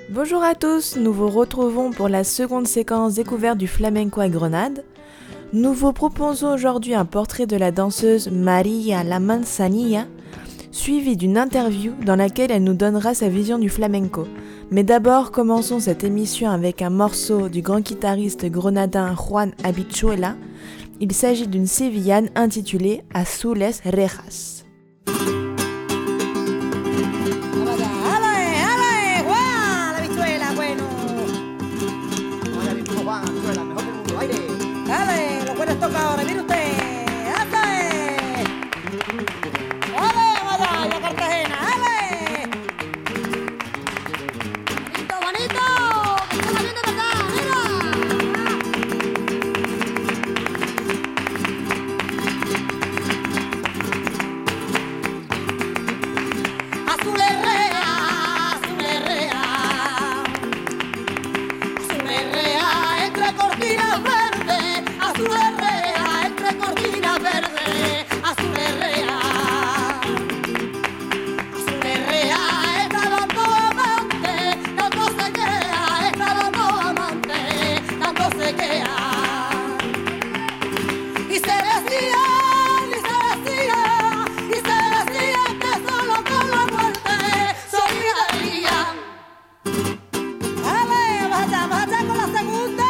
Bonjour à tous, nous vous retrouvons pour la seconde séquence découverte du flamenco à Grenade. Nous vous proposons aujourd'hui un portrait de la danseuse María La Manzanilla, suivi d'une interview dans laquelle elle nous donnera sa vision du flamenco. Mais d'abord, commençons cette émission avec un morceau du grand guitariste grenadin Juan Habichuela. Il s'agit d'une sévillane intitulée Azules Rejas. Dale, lo puedes tocar ahora, mire usted. ¡Dale! ¡Dale, vaya, la Cartagena! ¡Dale! ¡Bonito, bonito! ¡Que está bien de verdad! ¡Mira! Azul herrea, azul herrea, azul herrea, entre cortinas verdes. Azul herrea, entre cortinas verdes, azul herrea. Azul herrea, estaban dos amantes, tanto se queda, estaban dos amantes, tanto se queda. Y se decían, y se decían, y se decían que solo con la muerte se olvidarían. Dale, vas allá con la segunda.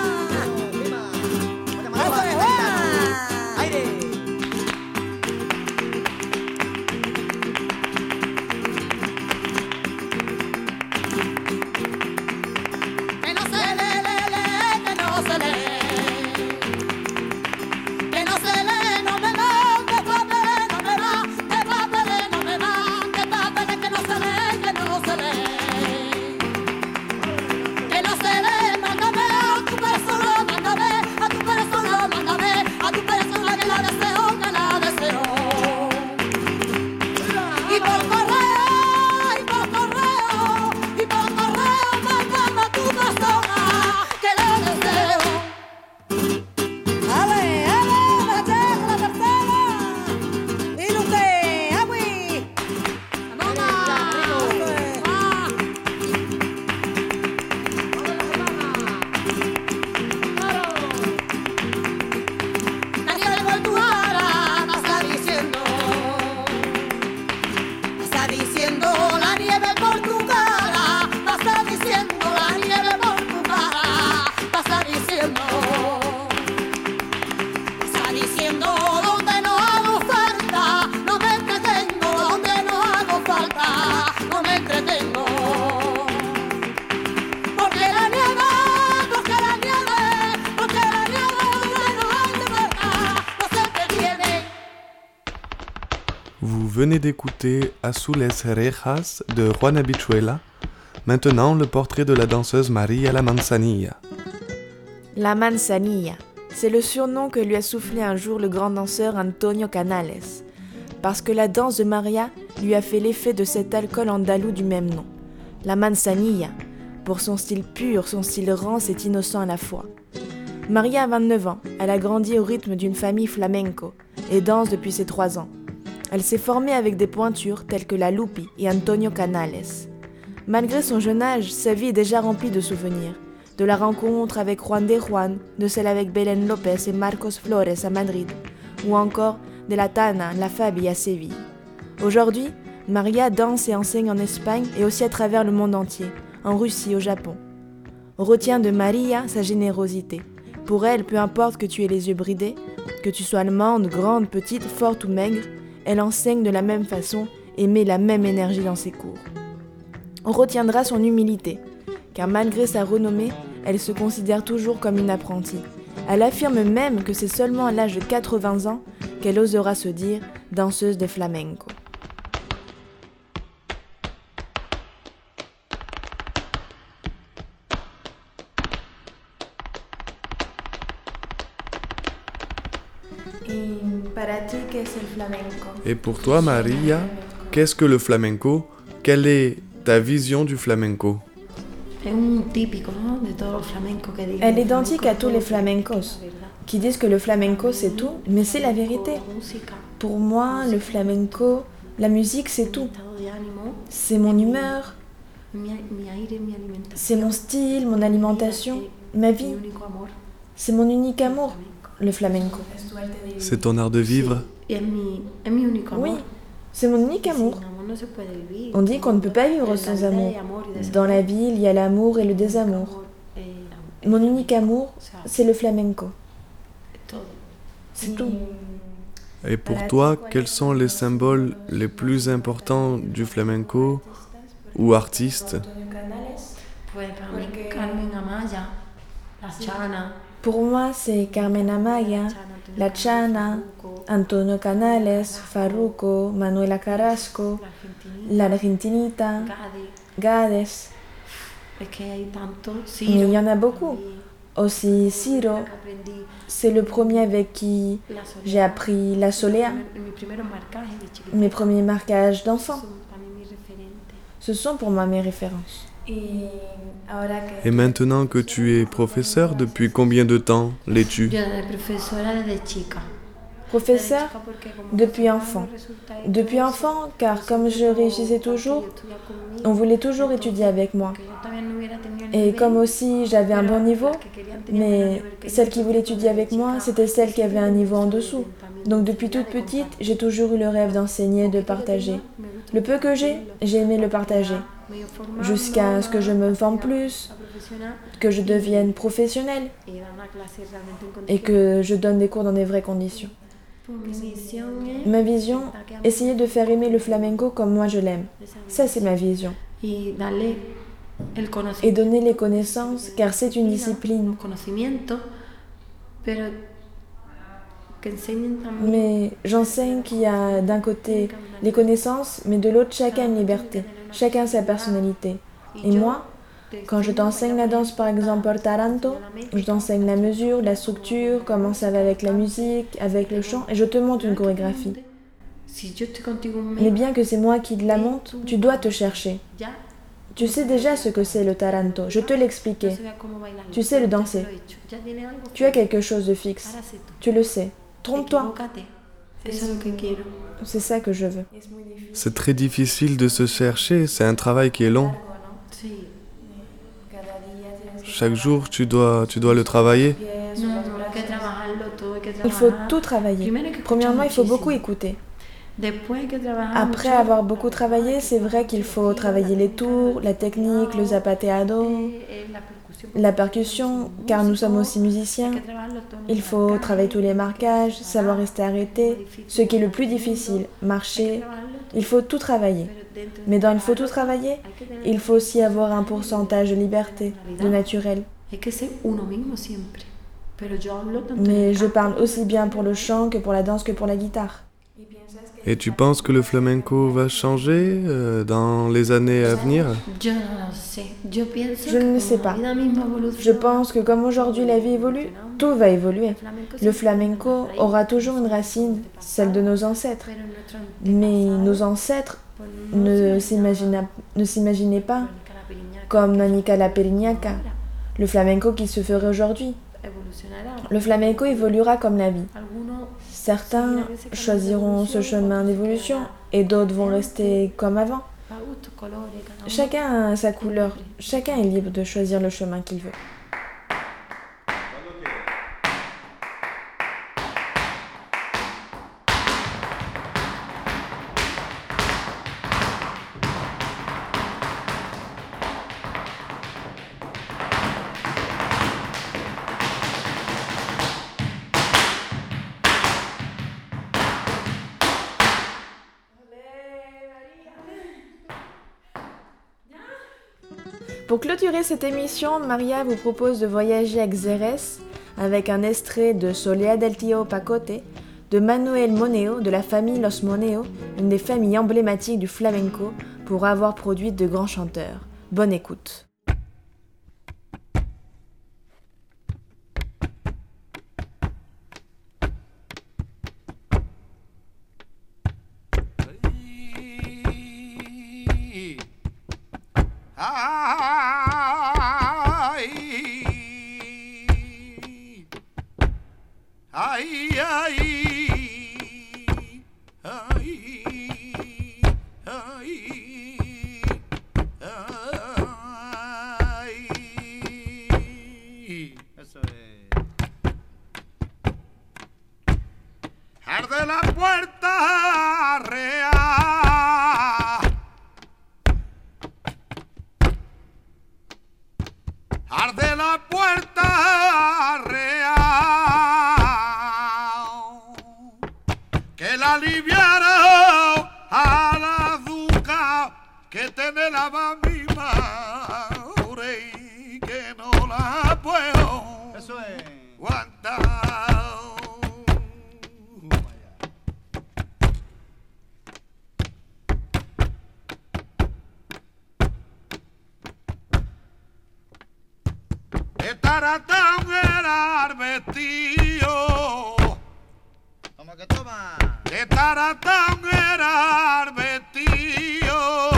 Vous venez d'écouter Azules Rejas de Juan Habichuela. Maintenant, le portrait de la danseuse María La Manzanilla. La Manzanilla, c'est le surnom que lui a soufflé un jour le grand danseur Antonio Canales, parce que la danse de Maria lui a fait l'effet de cet alcool andalou du même nom. La Manzanilla, pour son style pur, son style rance et innocent à la fois. Maria a 29 ans, elle a grandi au rythme d'une famille flamenco et danse depuis ses 3 ans. Elle s'est formée avec des pointures telles que la Lupi et Antonio Canales. Malgré son jeune âge, sa vie est déjà remplie de souvenirs. De la rencontre avec Juan de Juan, de celle avec Belén López et Marcos Flores à Madrid, ou encore de la Tana, la Fabi à Séville. Aujourd'hui, Maria danse et enseigne en Espagne et aussi à travers le monde entier, en Russie, au Japon. On retient de Maria sa générosité. Pour elle, peu importe que tu aies les yeux bridés, que tu sois allemande, grande, petite, forte ou maigre, elle enseigne de la même façon et met la même énergie dans ses cours. On retiendra son humilité, car malgré sa renommée, elle se considère toujours comme une apprentie. Elle affirme même que c'est seulement à l'âge de 80 ans qu'elle osera se dire danseuse de flamenco. Et pour toi, Maria, qu'est-ce que le flamenco? Quelle est ta vision du flamenco? Elle est identique à tous les flamencos, qui disent que le flamenco c'est tout, mais c'est la vérité. Pour moi, le flamenco, la musique c'est tout. C'est mon humeur, C'est mon style, mon alimentation, ma vie. C'est mon unique amour, le flamenco. C'est ton art de vivre. Oui, c'est mon unique amour. On dit qu'on ne peut pas vivre sans amour. Dans la vie, il y a l'amour et le désamour. Mon unique amour, c'est le flamenco. C'est tout. Et pour toi, quels sont les symboles les plus importants du flamenco ou artistes? Pour moi, c'est Carmen Amaya, La Chana, Antonio Canales, Farruko, Manuela Carrasco, La Argentinita, Gades. Mais il y en a beaucoup. Aussi Ciro, c'est le premier avec qui j'ai appris la solea. Mes premiers marquages d'enfant. Ce sont pour moi mes références. Et maintenant que tu es professeur, depuis combien de temps l'es-tu? Professeur depuis enfant. Depuis enfant, car comme je réussissais toujours, on voulait toujours étudier avec moi. Et comme aussi j'avais un bon niveau, mais celle qui voulait étudier avec moi, c'était celle qui avait un niveau en dessous. Donc depuis toute petite, j'ai toujours eu le rêve d'enseigner, de partager. Le peu que j'ai aimé le partager. Jusqu'à ce que je me forme plus, que je devienne professionnelle et que je donne des cours dans des vraies conditions. Ma vision, essayer de faire aimer le flamenco comme moi je l'aime. Ça, c'est ma vision. Et donner les connaissances, car c'est une discipline. Mais j'enseigne qu'il y a d'un côté les connaissances, mais de l'autre, chacun une liberté, chacun sa personnalité. Et moi, quand je t'enseigne la danse, par exemple, por taranto, je t'enseigne la mesure, la structure, comment ça va avec la musique, avec le chant, et je te montre une chorégraphie. Mais bien que c'est moi qui te la montre, tu dois te chercher. Tu sais déjà ce que c'est le taranto, je te l'expliquais. Tu sais le danser. Tu as quelque chose de fixe. Tu le sais. Trompe-toi. C'est ça que je veux. C'est très difficile de se chercher, c'est un travail qui est long. Chaque jour, tu dois le travailler. Il faut tout travailler. Premièrement, il faut beaucoup écouter. Après avoir beaucoup travaillé, c'est vrai qu'il faut travailler les tours, la technique, le zapateado, la percussion, car nous sommes aussi musiciens. Il faut travailler tous les marquages, savoir rester arrêté, ce qui est le plus difficile, marcher. Il faut tout travailler. Mais dans il faut tout travailler, il faut aussi avoir un pourcentage de liberté, de naturel. Mais je parle aussi bien pour le chant que pour la danse que pour la guitare. Et tu penses que le flamenco va changer dans les années à venir? Je ne sais pas. Je pense que comme aujourd'hui la vie évolue, tout va évoluer. Le flamenco aura toujours une racine, celle de nos ancêtres. Mais nos ancêtres ne s'imaginaient pas comme Nanica la Periñaca, le flamenco qui se ferait aujourd'hui. Le flamenco évoluera comme la vie. Certains choisiront ce chemin d'évolution et d'autres vont rester comme avant. Chacun a sa couleur, chacun est libre de choisir le chemin qu'il veut. Pour clôturer cette émission, Maria vous propose de voyager à Xérès avec un extrait de Solea del Tío Pacote de Manuel Moneo de la famille Los Moneo, une des familles emblématiques du flamenco pour avoir produit de grands chanteurs. Bonne écoute. que tiene la misma y que no la puedo Eso es. aguantar. Estará tan el vestido. Toma que toma. Estará tan el vestido.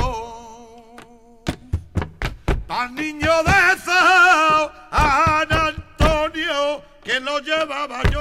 Al niño de San Antonio que lo llevaba yo.